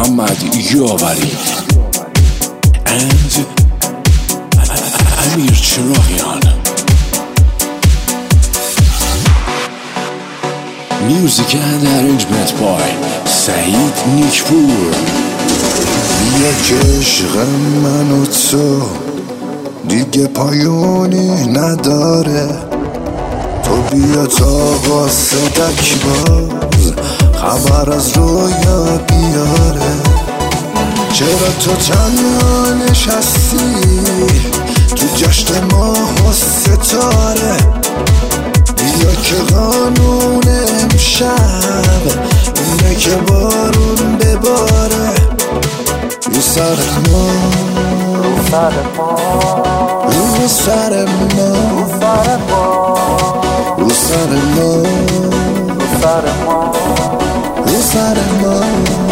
محمد یاوری and امیر چراغیان. Music and arrangement by سعید نیکپور. یک عشق من و تو دیگه پایونی نداره، تو بیا تا قاصدک باز خبر از رویا بیاره. چرا تو تنها نشستی تو جشن ماه و ستاره؟ بیا که قانون امشب اینه که بارون بباره رو سر ما، رو سر ما، رو سر ما، رو سر ما،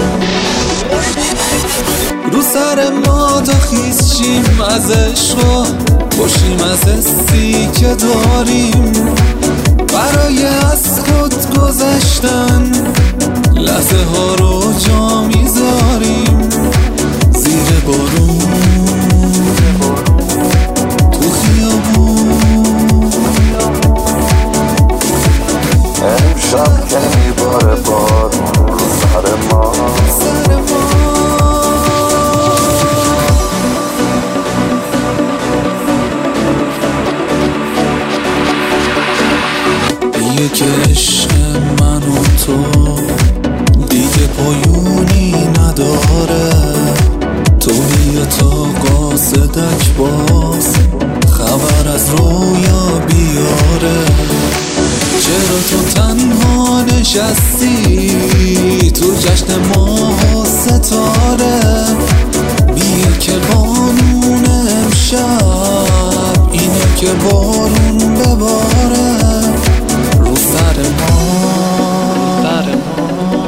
رو سر ما تا خیز شیم از عشقا، باشیم از حسی که داریم، برای از خود گذشتن لحظه ها رو جا میذاریم. زیر بارون تو خیابون امشب که میباره بارون رو سر ما، سر ما. یک عشق من و تو دیگه پایونی نداره، تو بیا تا قاصدک باز خبر از رویا بیاره. چرا تو تنها نشستی تو جشن ماه و ستاره؟ بیا که قانون امشب اینه که بارون بباره رو سر ما، سر ما.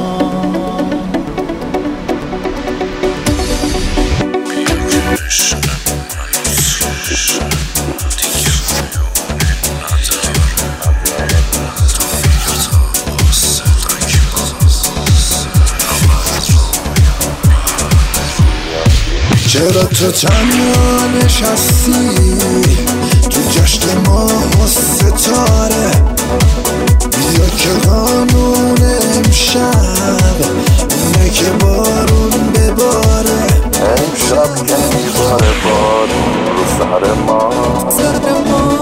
چرا تو تنها نشستی تو جشن ماه و ستاره؟ بیا که قانون امشب اینه که بارون بباره. امشب که میباره بارون رو سر ما، سر ما،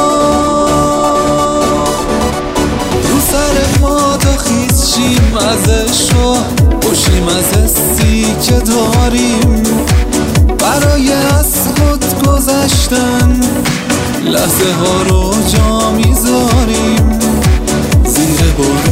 رو سر ما تا خیز شیم از عشقا، باشیم از حسی که داریم، برای از خود گذشتن لحظه ها رو جا میذاریم. زیر بارون